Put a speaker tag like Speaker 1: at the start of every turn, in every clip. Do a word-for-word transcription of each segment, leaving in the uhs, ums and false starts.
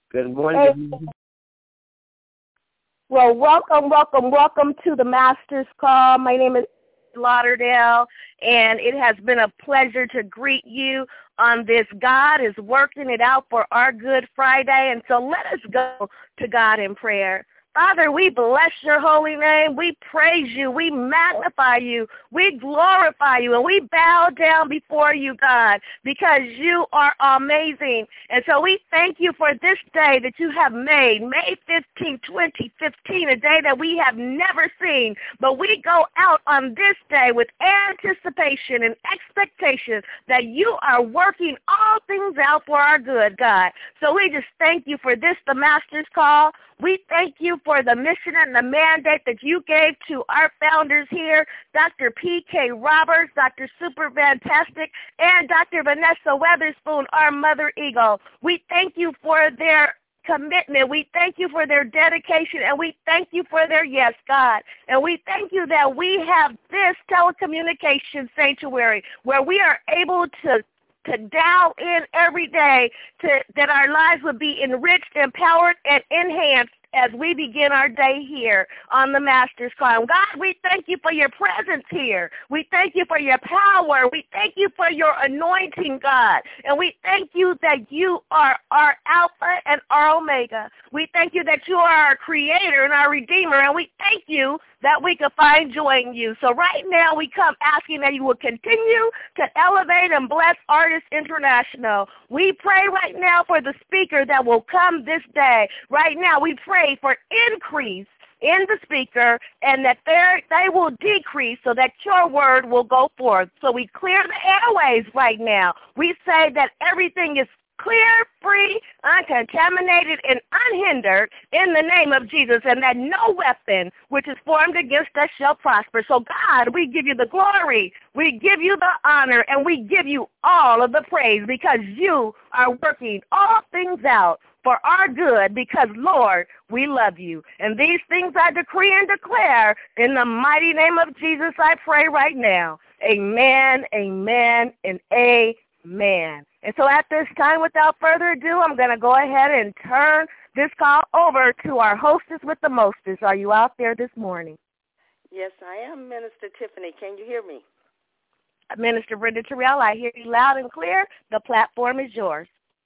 Speaker 1: Good morning.
Speaker 2: Hey. Well, welcome, welcome, welcome to the Master's Call. My name is Lauderdale, and it has been a pleasure to greet you on this God is Working It Out for Our Good Friday. And so let us go to God in prayer. Father, we bless your holy name. We praise you. We magnify you. We glorify you. And we bow down before you, God, because you are amazing. And so we thank you for this day that you have made, May fifteenth, twenty fifteen, a day that we have never seen. But we go out on this day with anticipation and expectation that you are working all things out for our good, God. So we just thank you for this, the Master's Call. We thank you for the mission and the mandate that you gave to our founders here, Doctor P K Roberts, Doctor Super Fantastic, and Doctor Vanessa Weatherspoon, our Mother Eagle. We thank you for their commitment. We thank you for their dedication, and we thank you for their yes, God. And we thank you that we have this telecommunications sanctuary where we are able to to dial in every day to, that our lives would be enriched, empowered, and enhanced as we begin our day here on the Master's Call. God, we thank you for your presence here. We thank you for your power. We thank you for your anointing, God. And we thank you that you are our Alpha and our Omega. We thank you that you are our Creator and our Redeemer. And we thank you that we can find joy in you. So right now we come asking that you will continue to elevate and bless Artists International. We pray right now for the speaker that will come this day. Right now we pray for increase in the speaker and that they will decrease so that your word will go forth. So we clear the airways right now. We say that everything is clear, free, uncontaminated, and unhindered in the name of Jesus, and that no weapon which is formed against us shall prosper. So, God, we give you the glory, we give you the honor, and we give you all of the praise because you are working all things out for our good because, Lord, we love you. And these things I decree and declare in the mighty name of Jesus I pray right now. Amen, amen, and amen. And so at this time, without further ado, I'm going to go ahead and turn this call over to our hostess with the mostest. Are you out there this morning?
Speaker 3: Yes, I am, Minister Tiffany. Can you hear me?
Speaker 2: Minister Brenda Terrell, I hear you loud and clear. The platform is yours.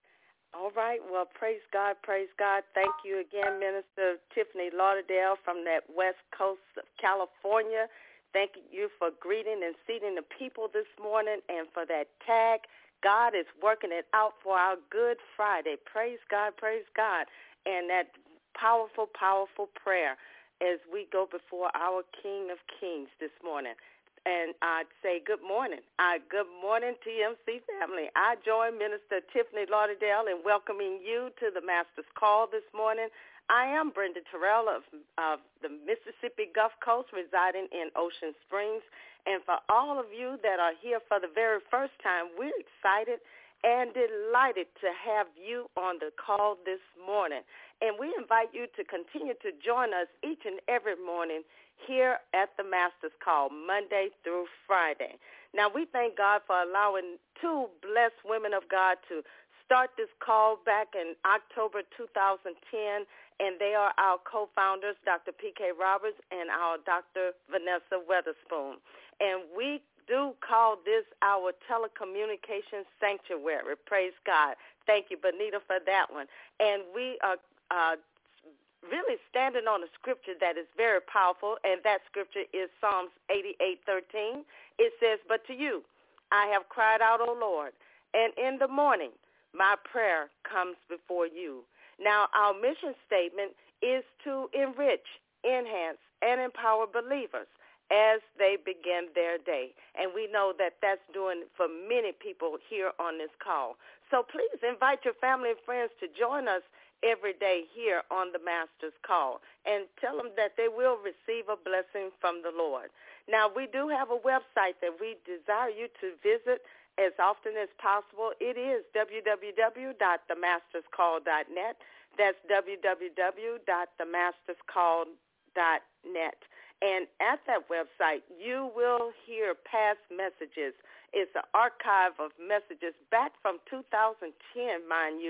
Speaker 3: All right. Well, praise God, praise God. Thank you again, Minister Tiffany Lauderdale from that west coast of California. Thank you for greeting and seating the people this morning and for that tag. God is working it out for our Good Friday. Praise God, praise God. And that powerful, powerful prayer as we go before our King of Kings this morning. And I'd say good morning. Uh, good morning, T M C family. I join Minister Tiffany Lauderdale in welcoming you to the Master's Call this morning. I am Brenda Terrell of, of the Mississippi Gulf Coast, residing in Ocean Springs. And for all of you that are here for the very first time, we're excited and delighted to have you on the call this morning. And we invite you to continue to join us each and every morning here at the Master's Call, Monday through Friday. Now, we thank God for allowing two blessed women of God to start this call back in October two thousand ten, and they are our co-founders, Doctor P K Roberts and our Doctor Vanessa Weatherspoon. And we do call this our telecommunications sanctuary. Praise God. Thank you, Benita, for that one. And we are uh, really standing on a scripture that is very powerful, and that scripture is Psalms eighty-eight thirteen. It says, "But to you I have cried out, O Lord, and in the morning my prayer comes before you." Now, our mission statement is to enrich, enhance, and empower believers as they begin their day. And we know that that's doing for many people here on this call. So please invite your family and friends to join us every day here on the Master's Call and tell them that they will receive a blessing from the Lord. Now, we do have a website that we desire you to visit as often as possible. It is w w w dot the masters call dot net. That's w w w dot the masters call dot net. And at that website, you will hear past messages. It's an archive of messages back from two thousand ten, mind you,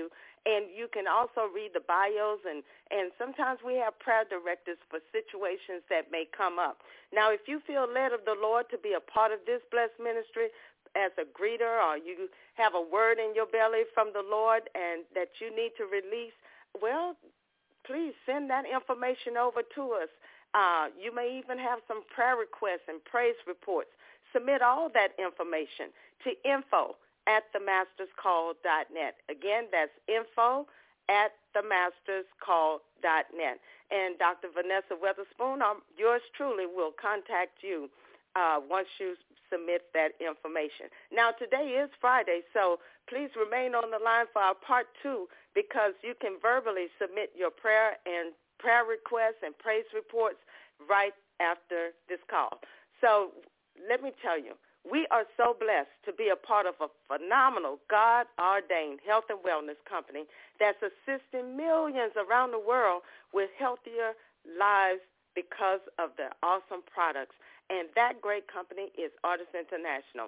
Speaker 3: And you can also read the bios, and, and sometimes we have prayer directives for situations that may come up. Now, if you feel led of the Lord to be a part of this blessed ministry as a greeter, or you have a word in your belly from the Lord and that you need to release, well, please send that information over to us. Uh, you may even have some prayer requests and praise reports. Submit all that information to info at the masters call dot net. Again, that's info at the masters call dot net. And Doctor Vanessa Weatherspoon, um, yours truly, will contact you uh, once you submit that information. Now, today is Friday, so please remain on the line for our part two, because you can verbally submit your prayer and prayer requests and praise reports right after this call. So let me tell you, we are so blessed to be a part of a phenomenal God-ordained health and wellness company that's assisting millions around the world with healthier lives because of their awesome products. And that great company is Artis International.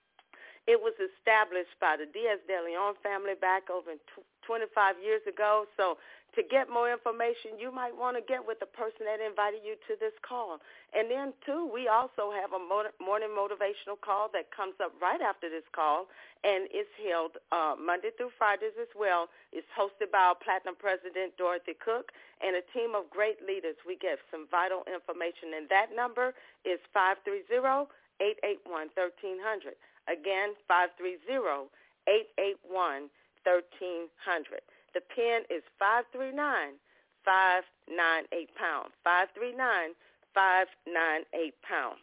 Speaker 3: It was established by the Diaz de Leon family back over twenty-five years ago. So to get more information, you might want to get with the person that invited you to this call. And then, too, we also have a morning motivational call that comes up right after this call, and it's held uh, Monday through Fridays as well. It's hosted by our Platinum President, Dorothy Cook, and a team of great leaders. We get some vital information, and that number is five three zero, eight eight one, one three zero zero. Again, five three zero, eight eight one, one three zero zero. The PIN is five three nine, five nine eight pound, five three nine, five nine eight pound.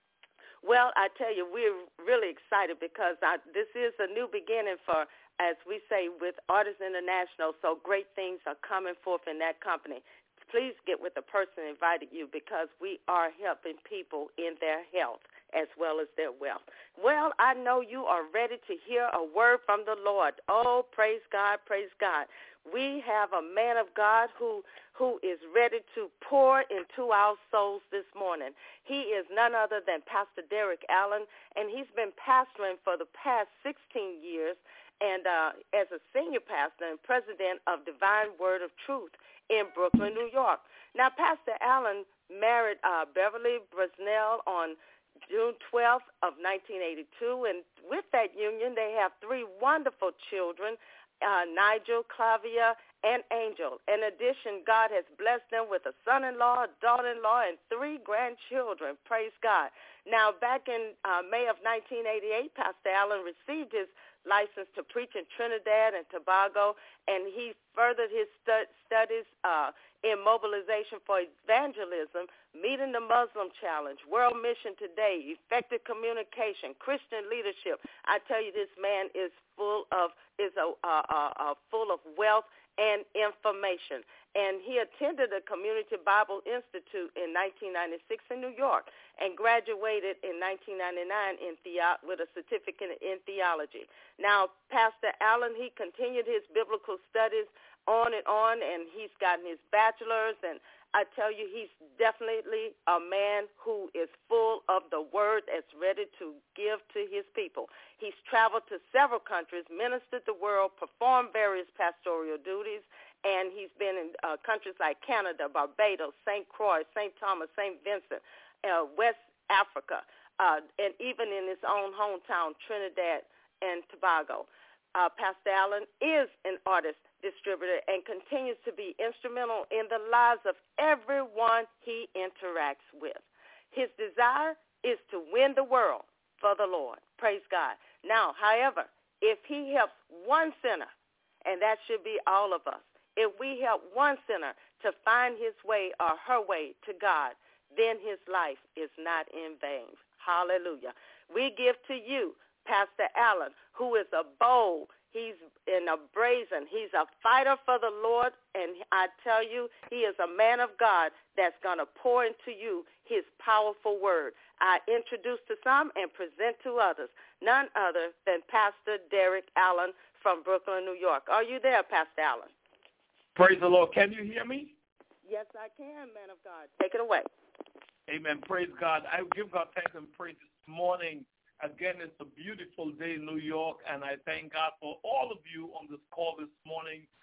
Speaker 3: Well, I tell you, we're really excited because I, this is a new beginning for, as we say, with Artis International, so great things are coming forth in that company. Please get with the person who invited you, because we are helping people in their health as well as their wealth. Well, I know you are ready to hear a word from the Lord. Oh, praise God, praise God. We have a man of God who who is ready to pour into our souls this morning. He is none other than Pastor Derek Allen, and he's been pastoring for the past sixteen years, and uh, as a senior pastor and president of Divine Word of Truth in Brooklyn, New York. Now, Pastor Allen married uh, Beverly Bresnell on June twelfth of nineteen eighty-two, and with that union, they have three wonderful children, uh, Nigel, Clavia, and Angel. In addition, God has blessed them with a son-in-law, a daughter-in-law, and three grandchildren. Praise God. Now, back in uh, May of nineteen eighty-eight, Pastor Allen received his license to preach in Trinidad and Tobago, and he furthered his stu- studies uh, in mobilization for evangelism, meeting the Muslim challenge, World Mission Today, effective communication, Christian leadership. I tell you, this man is full of is a, a, a, a full of wealth and information. And he attended the Community Bible Institute in nineteen ninety-six in New York and graduated in nineteen ninety-nine in theo- with a certificate in theology. Now, Pastor Allen, he continued his biblical studies on and on, and he's gotten his bachelor's, and I tell you, he's definitely a man who is full of the word that's ready to give to his people. He's traveled to several countries, ministered the world, performed various pastoral duties, and he's been in uh, countries like Canada, Barbados, Saint Croix, Saint Thomas, Saint Vincent, uh, West Africa, uh, and even in his own hometown, Trinidad and Tobago. Uh, Pastor Allen is an artist distributor and continues to be instrumental in the lives of everyone he interacts with. His desire is to win the world for the Lord. Praise God. Now, however, if he helps one sinner, and that should be all of us, if we help one sinner to find his way or her way to God, then his life is not in vain. Hallelujah. We give to you Pastor Allen, who is a bold, he's in a brazen, he's a fighter for the Lord, and I tell you, he is a man of God that's going to pour into you his powerful word. I introduce to some and present to others, none other than Pastor Derek Allen from Brooklyn, New York. Are you there, Pastor Allen?
Speaker 1: Praise the Lord. Can you hear me?
Speaker 3: Yes, I can, man of God. Take it away.
Speaker 1: Amen. Praise God. I give God thanks and praise this morning. Again, it's a beautiful day in New York, and I thank God for all of you on this call this morning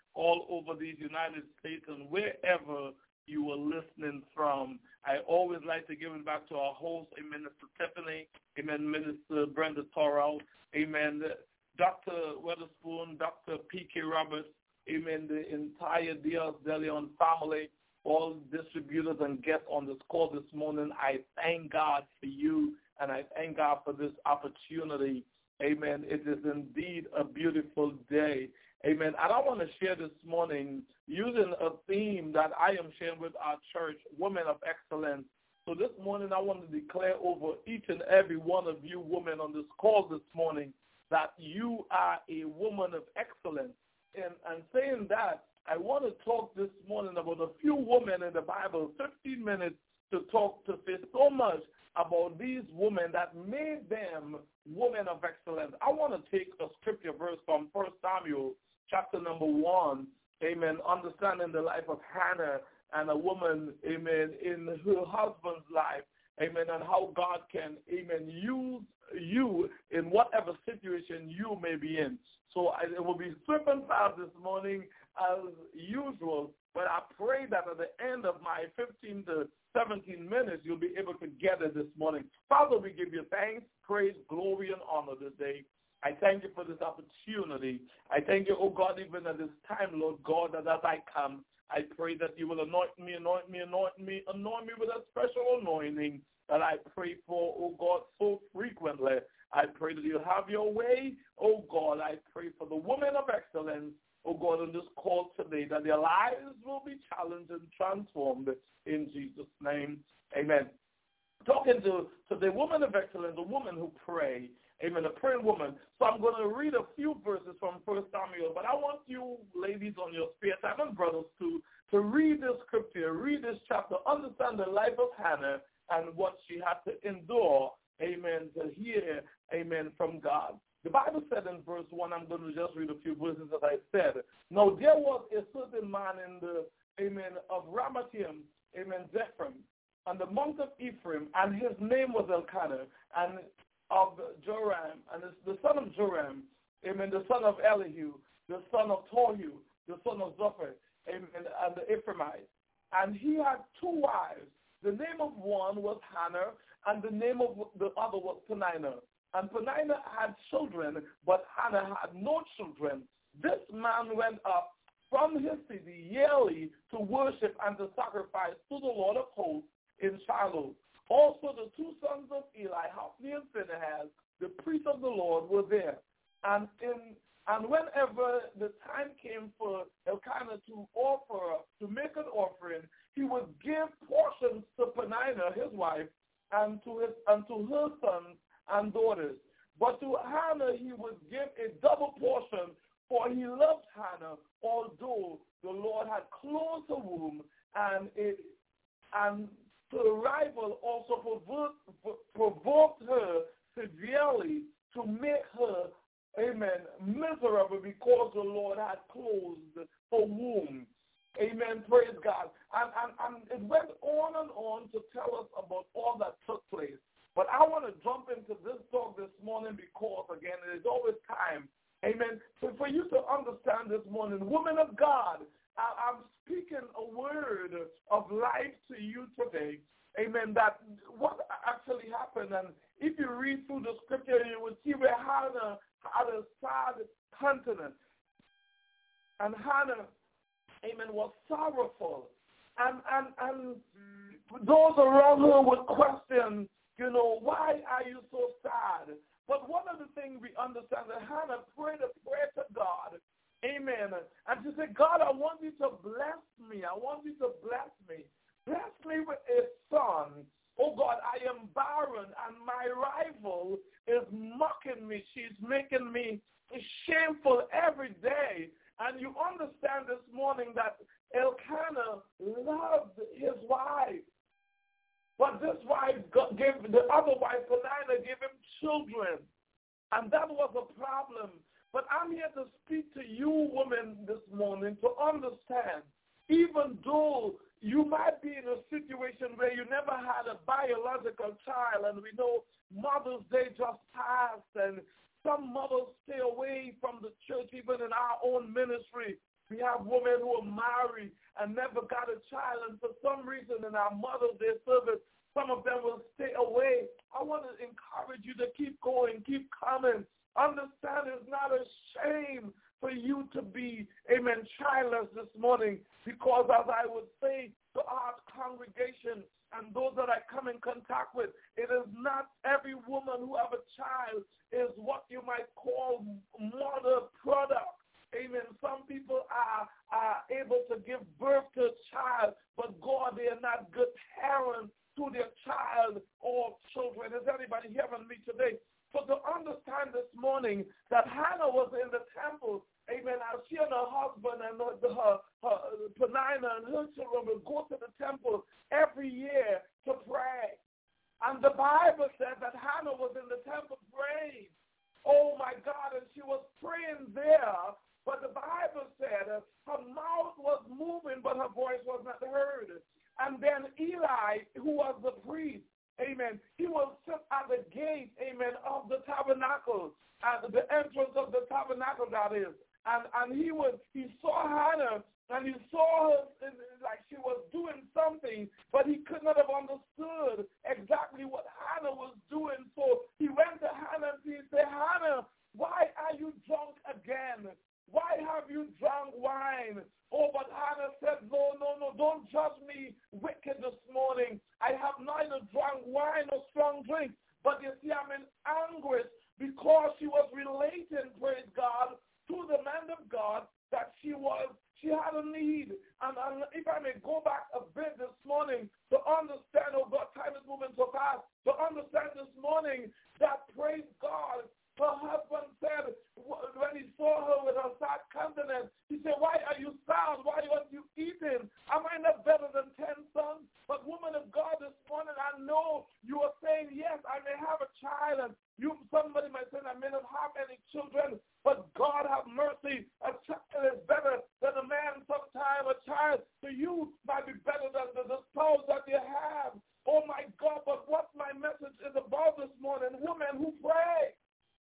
Speaker 1: all over these United States and wherever you are listening from. I always like to give it back to our host, Amen, Mister Tiffany, Amen, Minister Brenda Torrell, Amen, Doctor Weatherspoon, Doctor P K Roberts, Amen, the entire Diaz De Leon family, all distributors and guests on this call this morning. I thank God for you, and I thank God for this opportunity. Amen. It is indeed a beautiful day. Amen. And I want to share this morning using a theme that I am sharing with our church, Women of Excellence. So this morning I want to declare over each and every one of you women on this call this morning that you are a woman of excellence. And, and saying that, I want to talk this morning about a few women in the Bible, fifteen minutes to talk, to say so much about these women that made them women of excellence. I want to take a scripture verse from First Samuel chapter number one, amen, understanding the life of Hannah and a woman, amen, in her husband's life, amen, and how God can, amen, use you in whatever situation you may be in. So I, it will be swift and fast this morning as usual, but I pray that at the end of my fifteen to seventeen minutes, you'll be able to get it this morning. Father, we give you thanks, praise, glory, and honor this day. I thank you for this opportunity. I thank you, oh God, even at this time, Lord God, that as I come, I pray that you will anoint me, anoint me, anoint me, anoint me with a special anointing that I pray for, oh God, so frequently. I pray that you'll have your way, oh God. I pray for the women of excellence, oh God, on this call today, that their lives will be challenged and transformed in Jesus' name. Amen. Talking to, to the woman of excellence, a woman who pray, amen, a praying woman. So I'm going to read a few verses from First Samuel, but I want you ladies on your spare time and brothers to, to read this scripture, read this chapter, understand the life of Hannah and what she had to endure, amen, to hear, amen, from God. The Bible said in verse one, I'm going to just read a few verses as I said. Now there was a certain man in the, amen, of Ramathaim, amen, Zephram, on the mount of Ephraim, and his name was Elkanah, and of Joram, and the son of Joram, amen, the son of Elihu, the son of Tohu, the son of Zophar, amen, and the Ephraimite. And he had two wives. The name of one was Hannah, and the name of the other was Peninnah. And Peninnah had children, but Hannah had no children. This man went up from his city yearly to worship and to sacrifice to the Lord of hosts in Shiloh. Also the two sons of Eli, Hophni and Phinehas, the priests of the Lord, were there. And in and whenever the time came for Elkanah to offer, to make an offering, he would give portions to Peninnah, his wife, and to his and to her sons and daughters. But to Hannah he would give a double portion, for he loved Hannah, although the Lord had closed her womb, and it and the rival also provoked, provoked her severely to make her, amen, miserable because the Lord had closed her womb. Amen, praise God. And, and, and it went on and on to tell us about all that took place. But I want to jump into this talk this morning because, again, it is always time, amen, so for you to understand this morning, women of God, I, I'm speaking a word of life to you today, amen, that what actually happened. And if you read through the scripture, you will see where Hannah had a sad countenance. And Hannah, amen, was sorrowful. And, and, and those around her would question, you know, why are you so sad? But one of the things we understand that Hannah prayed a prayer to God, amen, and she said, God, I want you to bless me. I want you to bless me. Bless me with a son. Oh, God, I am barren, and my rival is mocking me. She's making me shameful every day. And you understand this morning that Elkanah loved his wife. But this wife gave, the other wife, Peninnah, gave him children. And that was a problem. But I'm here to speak to you women this morning to understand, even though you might be in a situation where you never had a biological child, and we know Mother's Day just passed, and some mothers stay away from the church, even in our own ministry. We have women who are married and never got a child, and for some reason in our Mother's Day service, some of them will stay away. I want to encourage you to keep going, keep coming. Understand it's not a shame for you to be, amen, childless this morning, because as I would say to our congregation and those that I come in contact with, it is not every woman who have a child is what you might call mother product. Amen. Some people are, are able to give birth to a child, but God, they are not good parents to their child or children. Is anybody hearing me today? So to understand this morning that Hannah was in the temple, amen, as she and her husband and her, her, her Peninnah and her children would go to the temple every year to pray. And the Bible said that Hannah was in the temple praying. Oh, my God, and she was praying there, but the Bible said uh, her mouth was moving, but her voice was not heard. And then Eli, who was the priest, amen, he will sit at the gate, amen, of the tabernacle, at the entrance of the tabernacle, that is. And and he was, he saw Hannah, and he saw her like she was doing something, but he could not have understood exactly what Hannah was doing. So he went to Hannah and he said, Hannah, why are you drunk again? Why have you drunk wine? Oh, but Hannah said, no, no, no, don't judge me wicked this morning. I have neither drunk wine nor strong drink. But you see, I'm in anguish because she was relating, praise God, to the man of God that she was, she had a need. And, and if I may go back a bit this morning to understand, oh God, time is moving so fast, to understand this morning that, praise God, her husband said, when he saw her with her sad countenance, he said, why are you sad? Why aren't you eating? Am I not better than ten sons? But woman of God, this morning, I know you are saying, yes, I may have a child. And you, somebody might say, I may not have any children, but God have mercy. A child is better than a man sometime. A child to you might be better than the, the spouse that you have. Oh, my God, but what my message is about this morning, women who pray.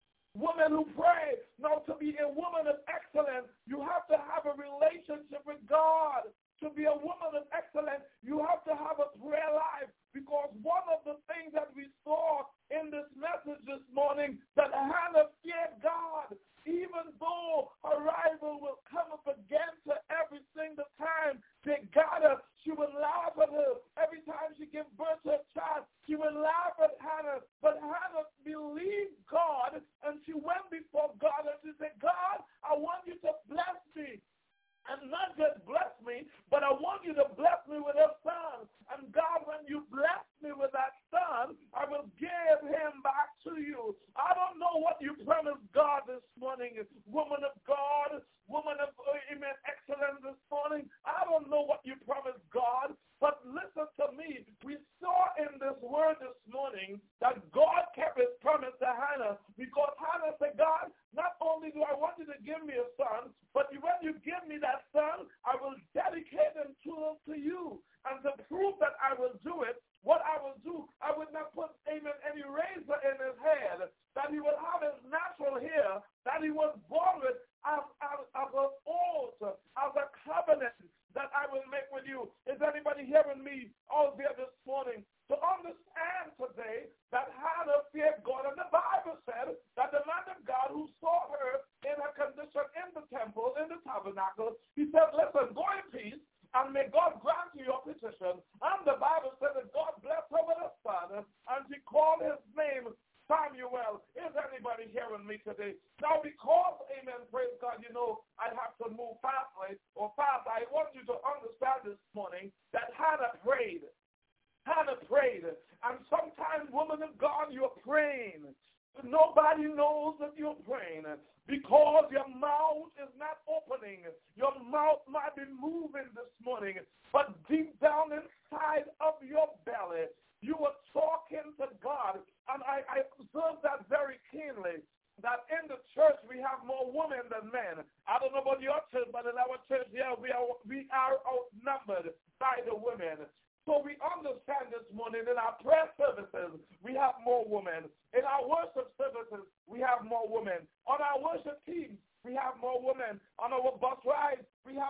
Speaker 1: Women who pray. Now, to be a woman of excellence, you have to have a relationship with God. To be a woman of excellence, you have to have a prayer life, because one of the things that we saw in this message this morning, that Hannah feared God, even though her rival will come up against her every single time they got her. She would laugh at her. Every time she gave birth to a child, she would laugh at Hannah. But Hannah believed God, and she went before God, and she said, God, I want you to bless me. And not just bless me, but I want you to bless me with a son. And God, when you bless me with that son, I will give him back to you. I don't know what you promised God this morning, woman of God, woman of amen, excellence this morning. I don't know what you promised God, but listen to me. We saw in this word this morning that God kept his promise to Hannah, because Hannah said, God, not only do I want you to give me a son, but when you give me that son, I will dedicate him to, to you. And to prove that I will do it, what I will do, I will not put, amen, any razor in his head, that he will have his natural hair, that he was born with as, as, as an oath, as a covenant that I will make with you. Is anybody hearing me out there this morning? To understand today that Hannah feared God, and the Bible said that the man of God who saw her in her condition in the temple, in the tabernacle, he said, listen, go in peace, and may God grant you your petition. And the Bible said that God blessed her with a son, and she called his name Samuel. Is anybody hearing me today? Now, because, amen, praise God, you know, I have to move fastly or fast, I want you to understand this morning that Hannah prayed. Hannah prayed. And sometimes, woman of God, you're praying. Nobody knows that you're praying because your mouth is not opening. Your mouth might be moving this morning, but deep down inside of your belly, you are talking to God. And I, I observed that very keenly, that in the church we have more women than men. I don't know about your church, but in our church, yeah, we are, we are outnumbered by the women. So we understand this morning in our prayer services, we have more women. In our worship services, we have more women. On our worship teams, we have more women. On our bus rides, we have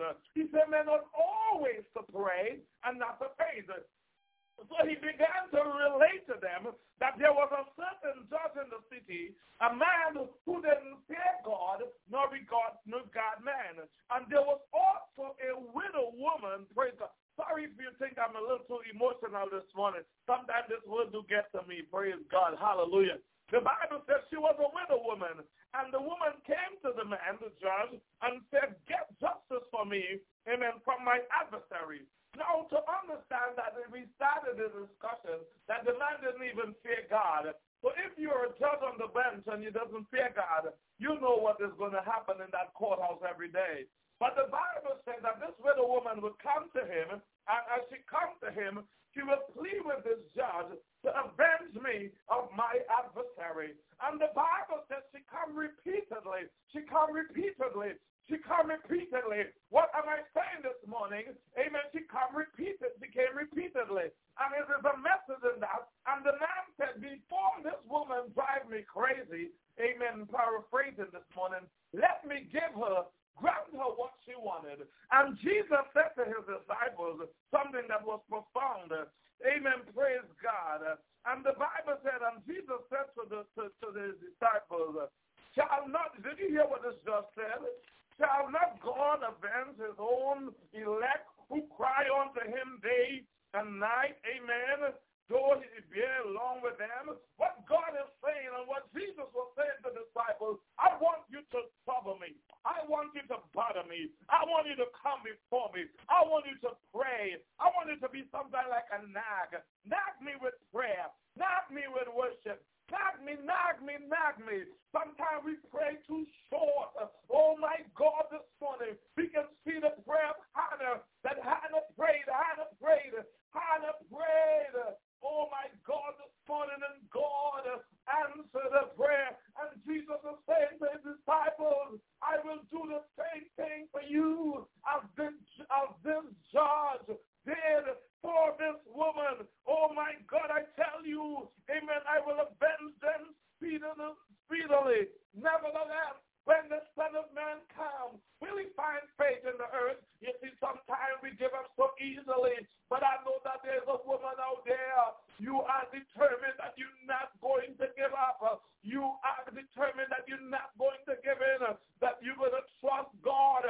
Speaker 1: He said, men ought always to pray and not to faint. So he began to relate to them that there was a certain judge in the city, a man who didn't fear God nor regard nor God man. And there was also a widow woman, praise God. Sorry if you think I'm a little too emotional this morning. Sometimes this word do get to me, praise God, hallelujah. The Bible says she was a widow woman, and the woman came to the man, the judge, and said, get justice for me, amen, from my adversary. Now, to understand that we started the discussion that the man didn't even fear God. So if you're a judge on the bench and you doesn't fear God, you know what is going to happen in that courthouse every day. But the Bible says that this widow woman would come to him, and as she comes to him, she will plead with this judge to avenge me of my adversary. And the Bible says she come repeatedly. She come repeatedly. She come repeatedly. What am I saying this morning? Amen. She come repeated. She came repeatedly. And it is a message in that. And the man said, before this woman drive me crazy, amen, paraphrasing this morning, let me give her, grant her what she wanted. And Jesus said to his disciples something that was profound. Amen. Praise God. And the Bible said, and Jesus said to the to, to the disciples, shall not, did you hear what this just said? Shall not God avenge his own elect who cry unto him day and night? Amen. Though he be along with them. What God is saying and what Jesus was saying to the disciples, I want you to trouble me. I want you to bother me. I want you to come before me. I want you to pray. I want you to be something like a nag. Nag me with prayer. Nag me with worship. Nag me, nag me, nag me. Sometimes we pray too short. Oh, my God, this morning, we can see the prayer of Hannah, that Hannah prayed, Hannah prayed, Hannah prayed. Oh, my God, this morning, and God answered the prayer. And Jesus is saying to his disciples, I will do the same thing for you as this, as this judge did for this woman. Oh, my God, I tell you, amen, I will avenge them speedily. speedily. Nevertheless, when the Son of Man comes, will he find faith in the earth? You see, sometimes we give up so easily, but I know that there's a woman out there. You are determined that you're not going to give up. You are determined that you're not going to give in, that you're going to trust God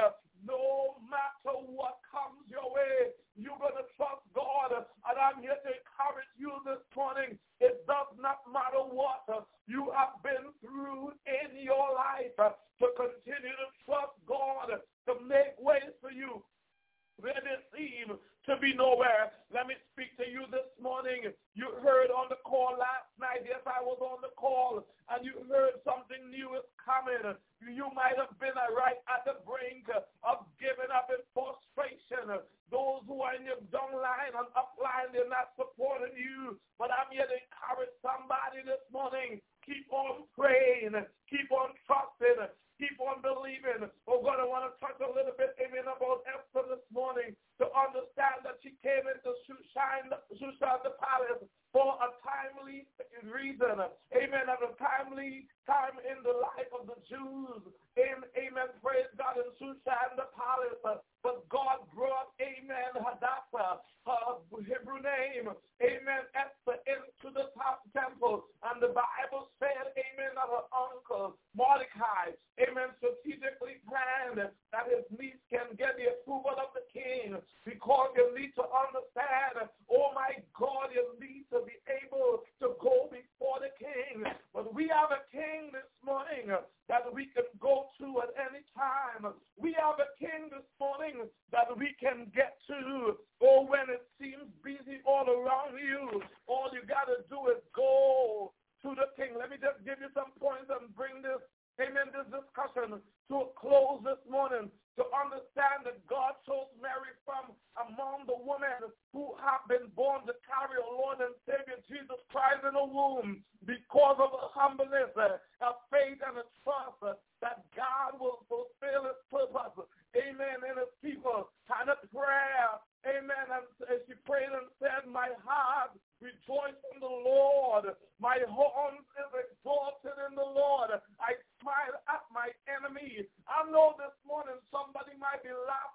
Speaker 1: no matter what comes your way. You're going to trust God, and I'm here to encourage you this morning. It does not matter what you have been through in your life, to continue to trust God to make ways for you where there seem to be nowhere. Let me speak to you this morning. You heard on the call last night. Yes, I was on the call, and you heard something new is coming. You might have been right at the brink of giving up in frustration. Those who are in your downline and upline, they're not supporting you. But I'm here to encourage somebody this morning. Keep on praying. Keep on trusting. Keep on believing. Oh, God, I want to touch a little bit, amen, about Esther this morning to understand that she came into Shushan, Shushan the palace for a timely reason. Amen. At a timely time in the life of the Jews. And, amen, praise God, in Shushan the palace. But God brought, amen, Hadassah, her Hebrew name, amen, Esther, into the top temple. And the Bible said, amen, that her uncle, Mordecai, amen, strategically planned that his niece can get the approval of the king, because you need to understand, oh my God, you need to be able to go before the king. But we have a king this morning that we can go to at any time. We have a king this morning that we can get to, or when it seems busy all around you, all you got to do is go to the king. Let me just give you some points and bring this, amen, this discussion to a close this morning, to understand that God chose Mary from among the women who have been born to carry our Lord and Savior Jesus Christ in a womb, because of a humbleness, a faith, and a trust that God will fulfill his purpose, amen, in his people. And a prayer, amen, and she prayed and said, my heart rejoices in the Lord. My horn is exalted in the Lord. I smile at my enemy. I know this morning somebody might be laughing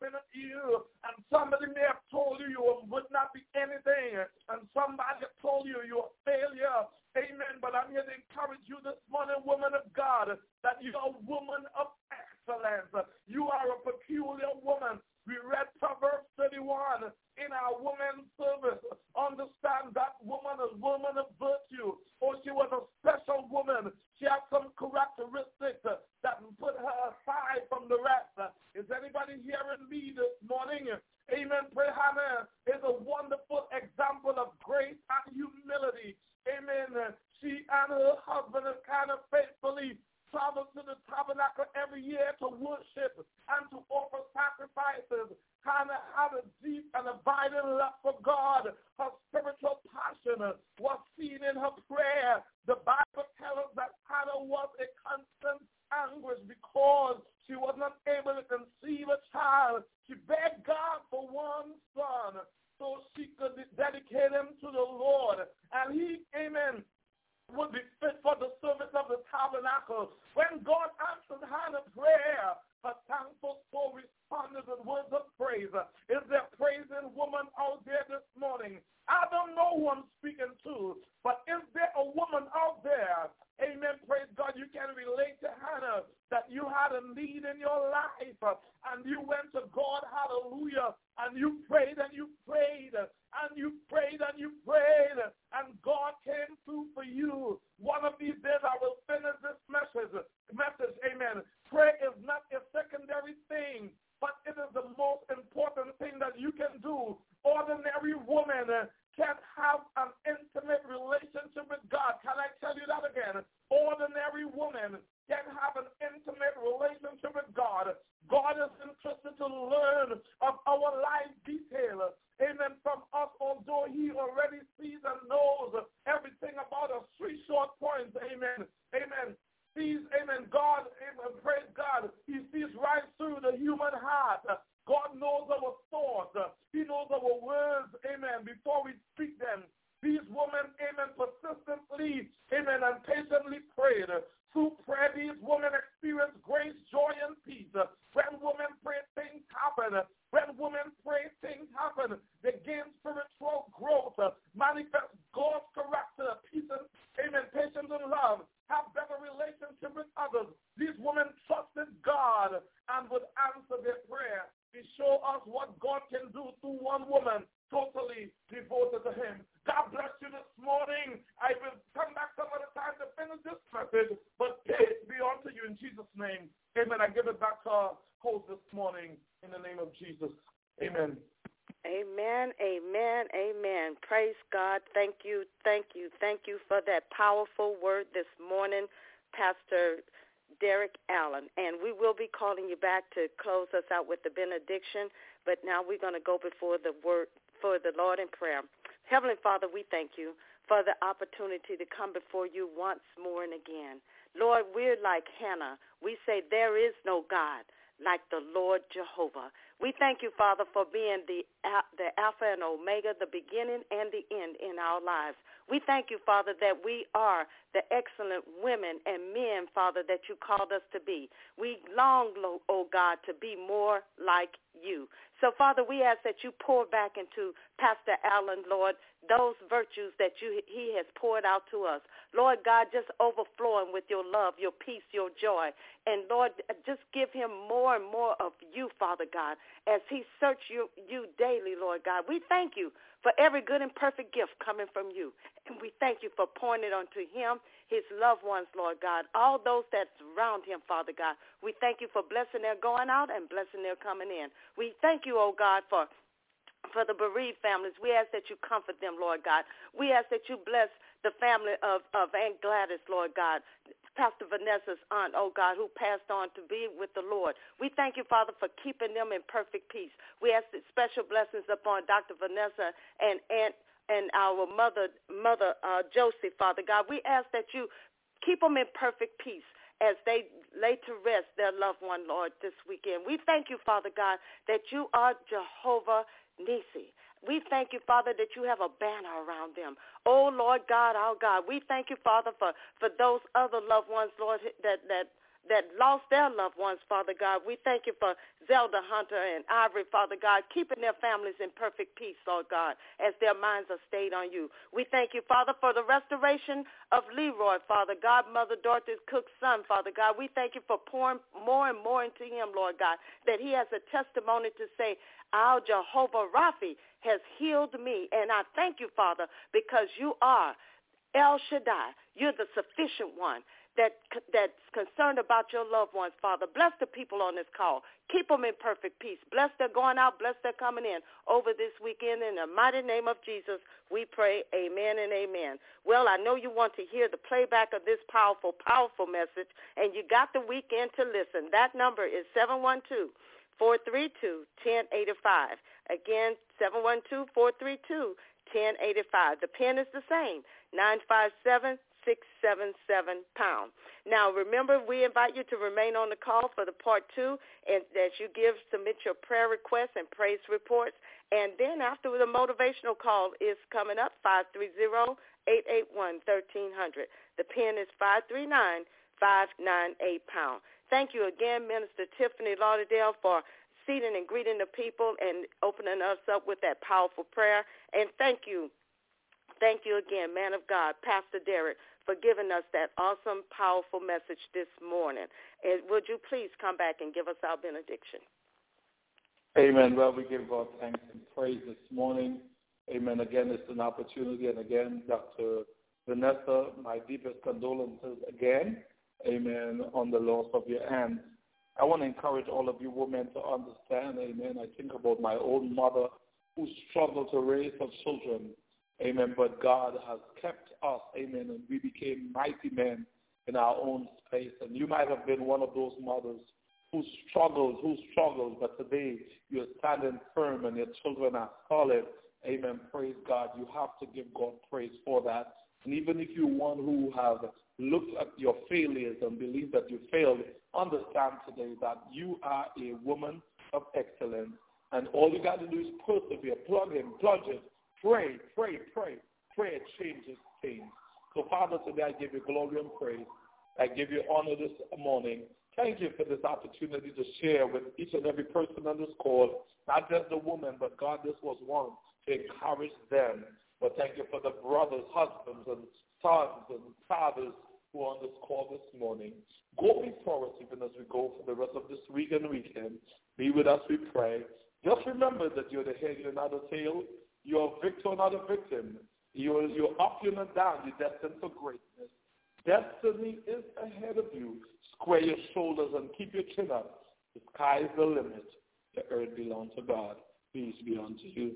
Speaker 1: given you, and somebody may have told you you would not be anything, and somebody told you you're a failure. Amen. But I'm here to encourage you this morning, woman of God, that you're a woman of excellence. You are a peculiar woman. We read Proverbs thirty-one in our women's service. Understand that woman is a woman of virtue. Or she was a special woman. She had some characteristics that put her aside from the rest. Is anybody hearing me this morning? Amen. Pray Hannah is a wonderful example of grace and humility. Amen. She and her husband have kind of faithfully traveled to the tabernacle every year to worship and to offer sacrifices. Hannah had a deep and abiding love for God. Her spiritual passion was seen in her prayer. The Bible tells us that Hannah was a constant anguish because she was not able to conceive a child. She begged God for one son so she could dedicate him to the Lord. And he, amen, would be fit for the service of the tabernacle. When God answered Hannah's prayer, her thankful soul responded with words of praise. Is there a praising woman out there this morning? I don't know who I'm speaking to, but is there a woman out there, amen, praise God, you can relate to Hannah, that you had a need in your life, and you went to God, hallelujah, and you prayed and you prayed, and you prayed and you prayed, and God came through for you. One of these days I will finish this message, message, amen. Prayer is not a secondary thing, but it is the most important thing that you can do. Ordinary woman can have an intimate relationship with God. Can I tell you that again? Ordinary woman can have an intimate relationship with God. God is interested to learn of our life detail. Amen. From us, although he already sees and knows everything about us. Three short points. Amen. Amen. Sees, amen, God, amen, praise God. He sees right through the human heart. God knows our thoughts. He knows our words, amen, before we speak them. These women, amen, persistently, amen, and patiently prayed. Through prayer, these women experience grace, joy, and peace. When women pray, things happen. When women pray, things happen. They gain spiritual growth, manifest God's character, peace, and, amen, patience and love, have better relationship with others. These women trusted God and would answer their prayer. He showed us what God can do through one woman totally devoted to him. God bless you this morning. I will come back some other time to finish this message, but peace be unto you in Jesus' name. Amen. I give it back to our host this morning in the name of Jesus. Amen.
Speaker 3: Amen, amen, amen. Praise God. Thank you, thank you, thank you for that powerful word this morning, Pastor Derek Allen. And we will be calling you back to close us out with the benediction, but now we're going to go before the word for the Lord in prayer. Heavenly Father, we thank you for the opportunity to come before you once more and again. Lord, we're like Hannah. We say there is no God like the Lord Jehovah. We thank you, Father, for being the, the Alpha and Omega, the beginning and the end in our lives. We thank you, Father, that we are the excellent women and men, Father, that you called us to be. We long, oh God, to be more like you. So, Father, we ask that you pour back into Pastor Allen, Lord, those virtues that you he has poured out to us. Lord God, just overflowing with your love, your peace, your joy. And, Lord, just give him more and more of you, Father God, as he search you, you daily, Lord God. We thank you for every good and perfect gift coming from you. And we thank you for pouring it onto him, his loved ones, Lord God, all those that surround him, Father God. We thank you for blessing their going out and blessing their coming in. We thank you, oh God, for for the bereaved families. We ask that you comfort them, Lord God. We ask that you bless the family of, of Aunt Gladys, Lord God, Pastor Vanessa's aunt, oh God, who passed on to be with the Lord. We thank you, Father, for keeping them in perfect peace. We ask that special blessings upon Doctor Vanessa and Aunt and our mother, mother uh, Josie, Father God. We ask that you keep them in perfect peace as they lay to rest their loved one, Lord, this weekend. We thank you, Father God, that you are Jehovah Nisi. We thank you, Father, that you have a banner around them. Oh, Lord God, our God, we thank you, Father, for, for those other loved ones, Lord, that, that that lost their loved ones, Father God. We thank you for Zelda Hunter and Ivory, Father God, keeping their families in perfect peace, Lord God, as their minds are stayed on you. We thank you, Father, for the restoration of Leroy, Father God, Mother Dorothy Cook's son, Father God. We thank you for pouring more and more into him, Lord God, that he has a testimony to say, our Jehovah Rapha has healed me. And I thank you, Father, because you are El Shaddai. You're the sufficient one that that's concerned about your loved ones, Father. Bless the people on this call. Keep them in perfect peace. Bless their going out. Bless their coming in over this weekend. In the mighty name of Jesus, we pray, amen and amen. Well, I know you want to hear the playback of this powerful, powerful message, and you got the weekend to listen. That number is seven one two, four three two, one zero eight five. Again, seven one two, four three two, one zero eight five. The pin is the same, nine five seven, six seven seven pound. Now, remember, we invite you to remain on the call for the part two, and as you give, submit your prayer requests and praise reports. And then after the motivational call is coming up, five three zero, eight eight one, one three zero zero. The pin is five three nine, five nine eight pound. Thank you again, Minister Tiffany Lauderdale, for seating and greeting the people and opening us up with that powerful prayer. And thank you, thank you again, man of God, Pastor Derek, for giving us that awesome, powerful message this morning. And would you please come back and give us our benediction?
Speaker 1: Amen. Well, we give God thanks and praise this morning. Amen. Again, it's an opportunity. And again, Doctor Vanessa, my deepest condolences again. Amen. On the loss of your aunt. I want to encourage all of you women to understand, amen. I think about my own mother who struggled to raise her children. Amen. But God has kept us. Amen. And we became mighty men in our own space. And you might have been one of those mothers who struggled, who struggled. But today you're standing firm and your children are solid. Amen. Praise God. You have to give God praise for that. And even if you're one who have looked at your failures and believe that you failed, understand today that you are a woman of excellence. And all you got to do is persevere, plug in, plug it, pray, pray, pray, pray, it changes things. So, Father, today I give you glory and praise. I give you honor this morning. Thank you for this opportunity to share with each and every person on this call, not just the woman, but God, this was one to encourage them. But thank you for the brothers, husbands, and sons and fathers who are on this call this morning. Go before us even as we go for the rest of this week and weekend. Be with us, we pray. Just remember that you're the head, you're not the tail. You're a victor, not a victim. You're, you're up, you're not down. You're destined for greatness. Destiny is ahead of you. Square your shoulders and keep your chin up. The sky is the limit. The earth belongs to God. Peace be unto you.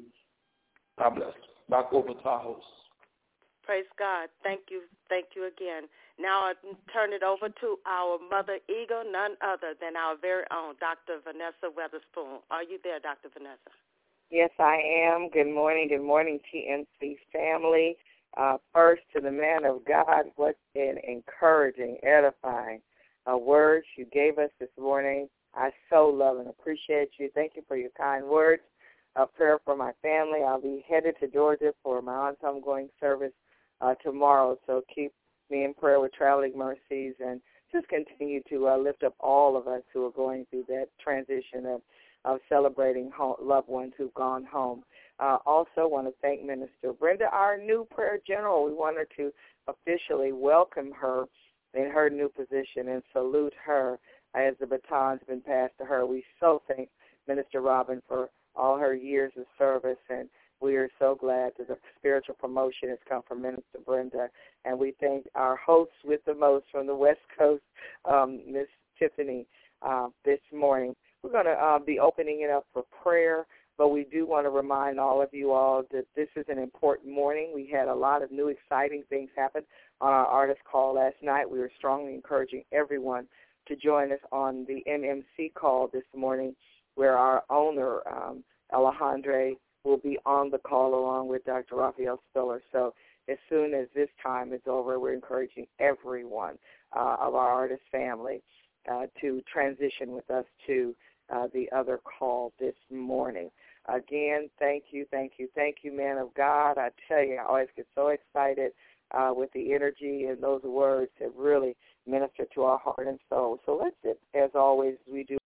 Speaker 1: God bless. Back over to our host.
Speaker 3: Praise God. Thank you. Thank you again. Now I turn it over to our mother eagle, none other than our very own Doctor Vanessa Weatherspoon. Are you there, Doctor Vanessa?
Speaker 4: Yes, I am. Good morning. Good morning, T N C family. Uh, first, to the man of God, what an encouraging, edifying uh, words you gave us this morning. I so love and appreciate you. Thank you for your kind words. A prayer for my family. I'll be headed to Georgia for my aunt's homegoing service uh, tomorrow, so keep me in prayer with traveling mercies and just continue to uh, lift up all of us who are going through that transition of, of celebrating home, loved ones who've gone home. Uh, also want to thank Minister Brenda, our new prayer general. We wanted to officially welcome her in her new position and salute her as the baton's been passed to her. We so thank Minister Robin for all her years of service, and we are so glad that the spiritual promotion has come from Minister Brenda. And we thank our hosts with the most from the West Coast, um, Miss Tiffany, uh, this morning. We're going to uh, be opening it up for prayer, but we do want to remind all of you all that this is an important morning. We had a lot of new exciting things happen on our artist call last night. We were strongly encouraging everyone to join us on the M M C call this morning, where our owner, um, Alejandre, will be on the call along with Doctor Raphael Spiller. So as soon as this time is over, we're encouraging everyone uh, of our artist family uh, to transition with us to uh, the other call this morning. Again, thank you, thank you, thank you, man of God. I tell you, I always get so excited uh, with the energy and those words that really minister to our heart and soul. So let's, as always, we do.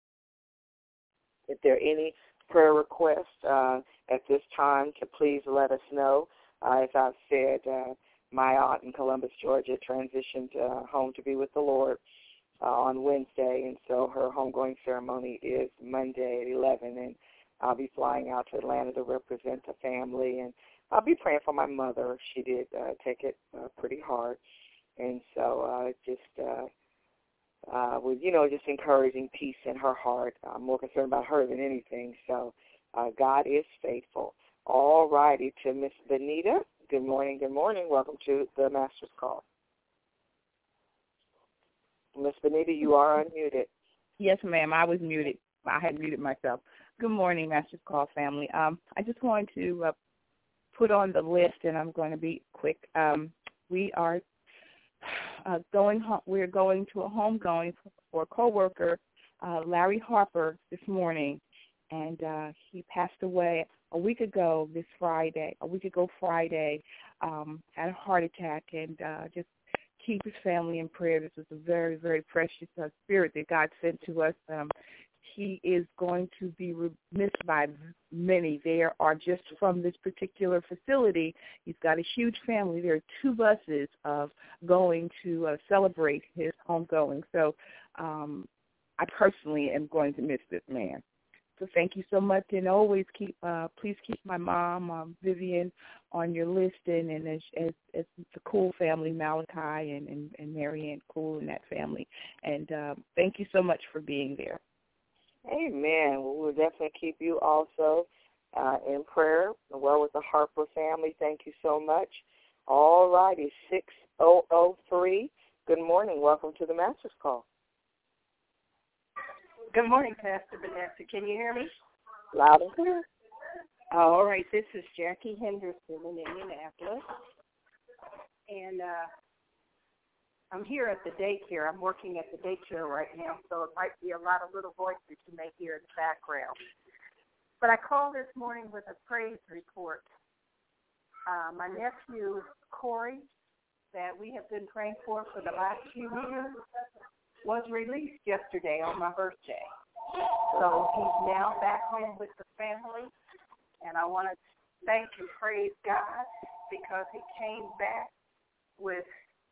Speaker 4: If there are any prayer requests uh, at this time, to please let us know. Uh, as I've said, uh, my aunt in Columbus, Georgia, transitioned uh, home to be with the Lord uh, on Wednesday, and so her homegoing ceremony is Monday at eleven, and I'll be flying out to Atlanta to represent the family, and I'll be praying for my mother. She did uh, take it uh, pretty hard, and so uh, just uh, uh, with, you know, just encouraging peace in her heart. I'm more concerned about her than anything, so uh, God is faithful. All righty, to Miss Benita. Good morning, good morning. Welcome to the Master's Call. Miss Benita, you are unmuted.
Speaker 5: Yes, ma'am. I was muted. I had muted myself. Good morning, Master's Call family. Um, I just wanted to uh, put on the list, and I'm going to be quick. Um, we are uh, going. Ho- we're going to a homegoing for a coworker, uh, Larry Harper, this morning, and uh, he passed away a week ago. This Friday, a week ago Friday, um, had a heart attack, and uh, just keep his family in prayer. This was a very, very precious uh, spirit that God sent to us. Um, he is going to be missed by many. There are just from this particular facility, he's got a huge family. There are two buses of going to uh, celebrate his homegoing. So um, I personally am going to miss this man. So thank you so much, and always keep, uh, please keep my mom, um, Vivian, on your list, and, and as, as, as the Cool family, Malachi and, and, and Marianne Cool and that family. And uh, thank you so much for being there.
Speaker 4: Amen. Well, we'll definitely keep you also uh, in prayer, well with the Harper family. Thank you so much. All righty, six thousand three. Good morning. Welcome to the Master's Call.
Speaker 6: Good morning, Pastor Vanessa. Can you hear me?
Speaker 4: Loud and clear.
Speaker 6: All right. This is Jackie Henderson in Indianapolis. And uh, I'm here at the daycare. I'm working at the daycare right now, so it might be a lot of little voices you may hear in the background. But I called this morning with a praise report. Uh, my nephew, Corey, that we have been praying for for the last few years, was released yesterday on my birthday. So he's now back home with the family, and I want to thank and praise God because he came back with,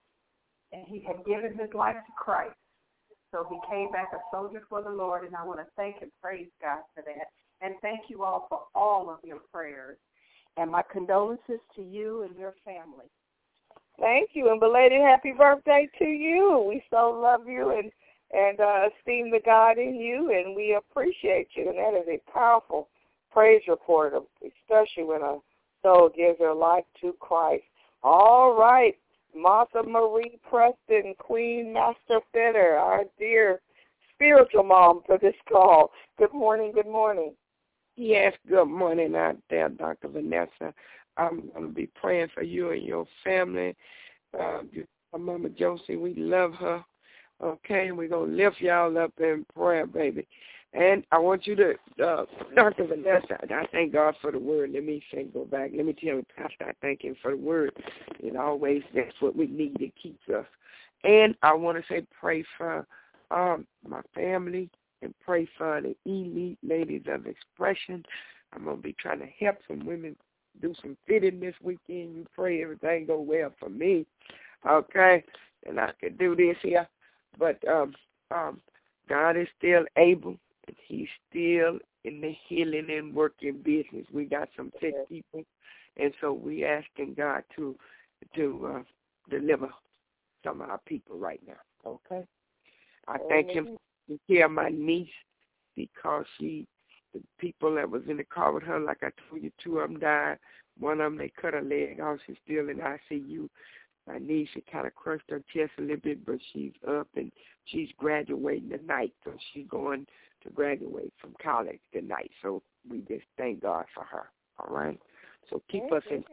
Speaker 6: and he had given his life to Christ. So he came back a soldier for the Lord, and I want to thank and praise God for that. And thank you all for all of your prayers. And my condolences to you and your family.
Speaker 4: Thank you, and belated happy birthday to you. We so love you and, and uh, esteem the God in you, and we appreciate you. And that is a powerful praise report, especially when a soul gives their life to Christ. All right, Martha Marie Preston, Queen Master Fitter, our dear spiritual mom for this call. Good morning, good morning.
Speaker 7: Yes, good morning out there, Doctor Vanessa. I'm going to be praying for you and your family. Uh, Mama Josie, we love her. Okay, we're going to lift y'all up in prayer, baby. And I want you to, uh, Doctor Vanessa, I thank God for the word. Let me say, go back. Let me tell you, Pastor, I thank him for the word. It always, that's what we need to keep us. And I want to say pray for um, my family and pray for the elite ladies of expression. I'm going to be trying to help some women do some fitting this weekend. You pray everything go well for me, okay? And I can do this here. But um, um, God is still able, and he's still in the healing and working business. We got some sick people, and so we asking God to to uh, deliver some of our people right now, okay? I thank him for taking care of my niece because she the people that was in the car with her, like I told you, two of them died. One of them, they cut her leg off. She's still in I C U. My niece, she kind of crushed her chest a little bit, but she's up, and she's graduating tonight. So she's going to graduate from college tonight. So we just thank God for her, all right? So keep
Speaker 4: Amen.
Speaker 7: us in.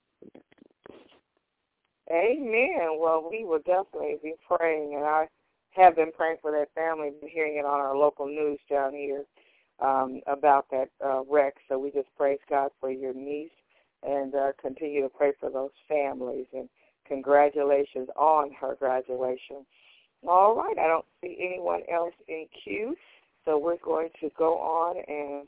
Speaker 4: Amen. Well, we will definitely be praying, and I have been praying for that family, been hearing it on our local news down here. Um, about that uh, wreck. So we just praise God for your niece and uh, continue to pray for those families. And congratulations on her graduation. All right, I don't see anyone else in queue, so we're going to go on and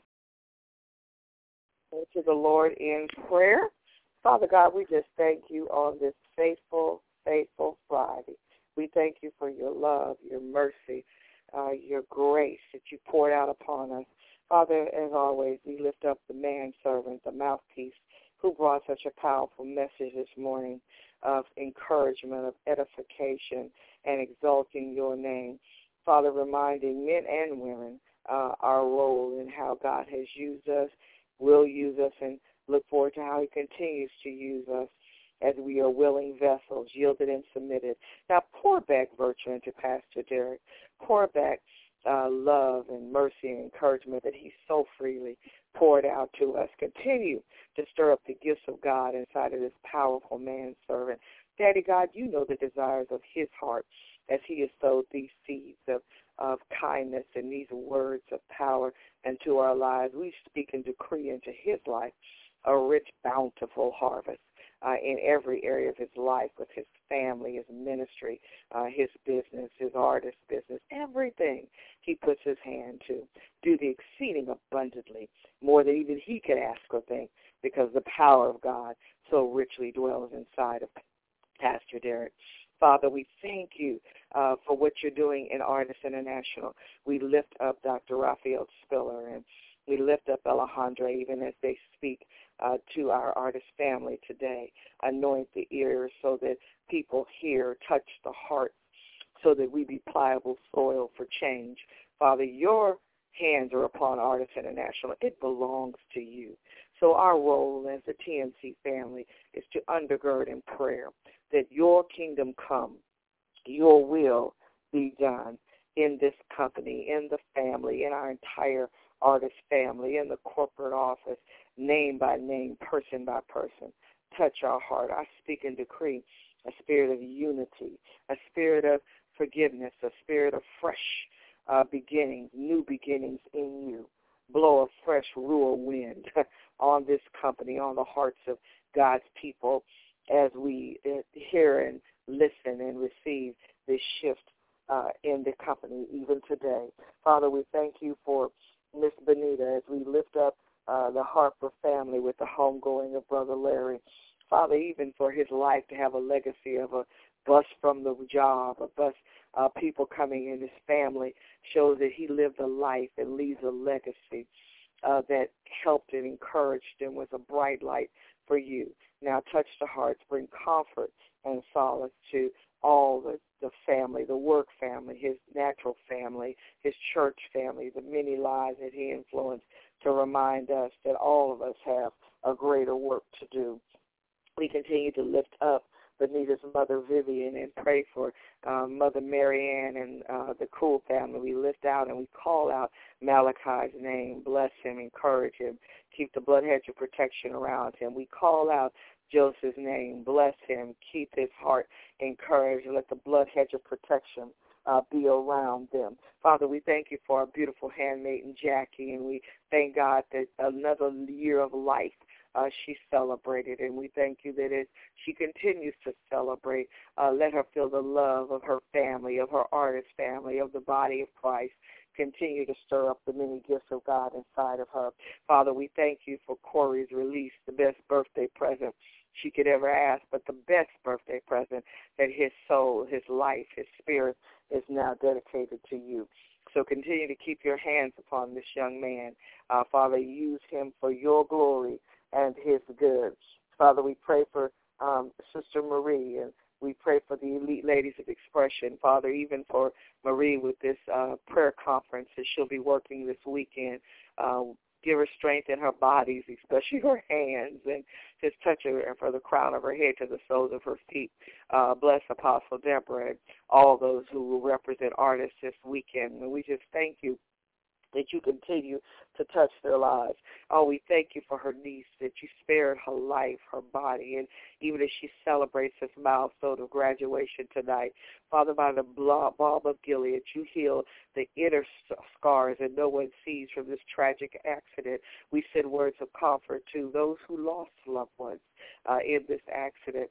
Speaker 4: go to the Lord in prayer. Father God, we just thank you on this faithful, faithful Friday. We thank you for your love, your mercy, uh, your grace that you poured out upon us. Father, as always, we lift up the manservant, the mouthpiece, who brought such a powerful message this morning of encouragement, of edification, and exalting your name. Father, reminding men and women uh, our role in how God has used us, will use us, and look forward to how he continues to use us as we are willing vessels, yielded and submitted. Now, pour back virtue into Pastor Derek. Pour back uh, love and mercy and encouragement that he so freely poured out to us. Continue to stir up the gifts of God inside of this powerful manservant. Daddy God, you know the desires of his heart as he has sowed these seeds of, of kindness and these words of power into our lives. We speak and decree into his life a rich, bountiful harvest uh, in every area of his life, with his family, his ministry, uh, his business, his artist business, everything he puts his hand to. Do the exceeding abundantly, more than even he could ask or think, because the power of God so richly dwells inside of Pastor Derek. Father, we thank you uh, for what you're doing in Artists International. We lift up Doctor Raphael Spiller, and we lift up Alejandra even as they speak uh, to our artist family today. Anoint the ears so that people hear, touch the heart, so that we be pliable soil for change. Father, your hands are upon Artists International. It belongs to you. So our role as the T N C family is to undergird in prayer that your kingdom come, your will be done in this company, in the family, in our entire artist family, in the corporate office, name by name, person by person. Touch our heart. I speak and decree a spirit of unity, a spirit of forgiveness, a spirit of fresh uh, beginnings, new beginnings in you. Blow a fresh rural wind on this company, on the hearts of God's people as we uh, hear and listen and receive this shift uh, in the company even today. Father, we thank you for Miss Benita as we lift up uh, the Harper family with the homegoing of Brother Larry. Father, even for his life to have a legacy of a bus from the job, a bus, uh, people coming in his family, shows that he lived a life and leaves a legacy uh, that helped and encouraged and was a bright light for you. Now touch the hearts, bring comfort and solace to all the, the family, the work family, his natural family, his church family, the many lives that he influenced, to remind us that all of us have a greater work to do. We continue to lift up Benita's mother, Vivian, and pray for um, Mother Marianne and uh, the Cool family. We lift out and we call out Malachi's name. Bless him, encourage him, keep the blood hedge of protection around him. We call out Joseph's name. Bless him, keep his heart encouraged, and let the blood hedge of protection uh, be around them. Father, we thank you for our beautiful handmaiden, Jackie, and we thank God that another year of life Uh, she celebrated, and we thank you that as she continues to celebrate, uh, let her feel the love of her family, of her artist family, of the body of Christ. Continue to stir up the many gifts of God inside of her. Father, we thank you for Corey's release, the best birthday present she could ever ask, but the best birthday present that his soul, his life, his spirit is now dedicated to you. So continue to keep your hands upon this young man. Uh, Father, use him for your glory and his good. Father, we pray for um, Sister Marie, and we pray for the Elite Ladies of Expression. Father, even for Marie with this uh, prayer conference that she'll be working this weekend. Uh, give her strength in her bodies, especially her hands, and just touch her from the crown of her head to the soles of her feet. Uh, bless Apostle Deborah and all those who will represent artists this weekend. And we just thank you that you continue to touch their lives. Oh, we thank you for her niece, that you spared her life, her body, and even as she celebrates this milestone of graduation tonight, Father, by the balm of Gilead, you heal the inner scars that no one sees from this tragic accident. We send words of comfort to those who lost loved ones uh, in this accident.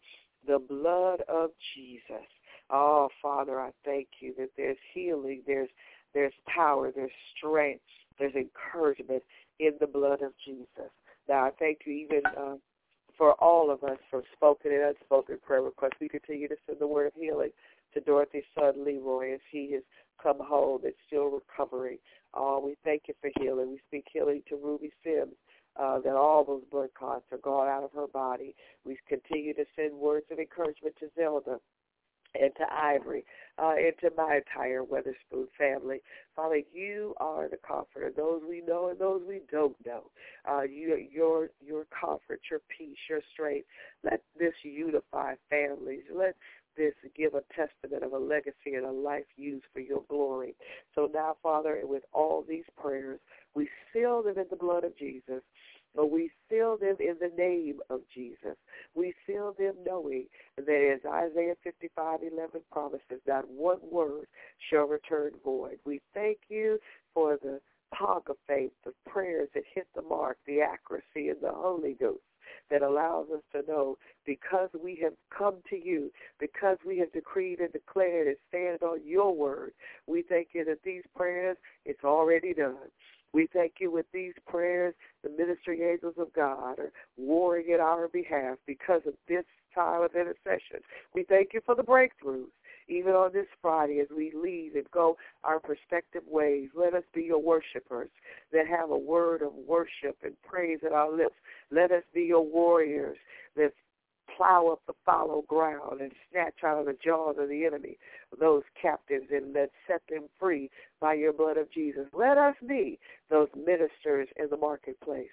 Speaker 4: the blood of Jesus. Oh, Father, I thank you that there's healing, there's there's power, there's strength, there's encouragement in the blood of Jesus. Now, I thank you even uh, for all of us for spoken and unspoken prayer requests. We continue to send the word of healing to Dorothy's son, Leroy, as he has come home and still recovering. Oh, we thank you for healing. We speak healing to Ruby Sims, uh, that all those blood clots are gone out of her body. We continue to send words of encouragement to Zelda and to Ivory, uh, and to my entire Weatherspoon family. Father, you are the comforter, those we know and those we don't know. Uh, you, your your comfort, your peace, your strength. Let this unify families. Let this give a testament of a legacy and a life used for your glory. So now, Father, with all these prayers, we seal them in the blood of Jesus. But we seal them in the name of Jesus. We seal them knowing that as Isaiah fifty-five eleven promises, not one word shall return void. We thank you for the hog of faith, the prayers that hit the mark, the accuracy in the Holy Ghost that allows us to know because we have come to you, because we have decreed and declared and stand on your word, we thank you that these prayers, it's already done. We thank you with these prayers, the ministering angels of God are warring in our behalf because of this time of intercession. We thank you for the breakthroughs, even on this Friday as we leave and go our respective ways. Let us be your worshipers that have a word of worship and praise at our lips. Let us be your warriors that plow up the fallow ground and snatch out of the jaws of the enemy those captives and let set them free by your blood of Jesus. Let us be those ministers in the marketplace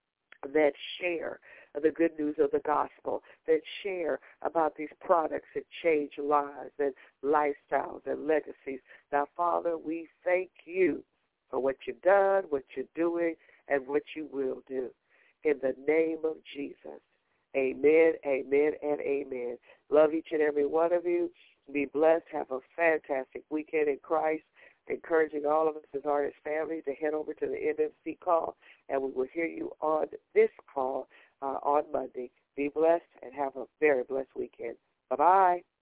Speaker 4: that share the good news of the gospel, that share about these products that change lives and lifestyles and legacies. Now, Father, we thank you for what you've done, what you're doing, and what you will do. In the name of Jesus. Amen, amen, and amen. Love each and every one of you. Be blessed. Have a fantastic weekend in Christ. Encouraging all of us as artist family to head over to the M M C call, and we will hear you on this call uh, on Monday. Be blessed and have a very blessed weekend. Bye-bye.